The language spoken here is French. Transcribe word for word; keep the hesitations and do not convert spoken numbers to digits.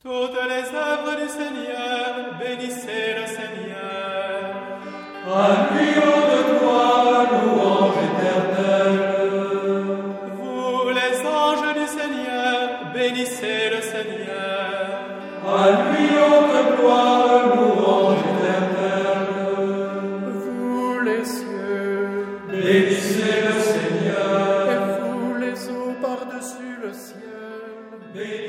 Toutes les œuvres du Seigneur, bénissez le Seigneur. À lui, ô de gloire, louange éternelle. Vous, les anges du Seigneur, bénissez le Seigneur. À lui, ô de gloire, louange éternelle. Vous, les cieux, Bénissez le Seigneur. et vous, les eaux par-dessus le ciel, Bénissez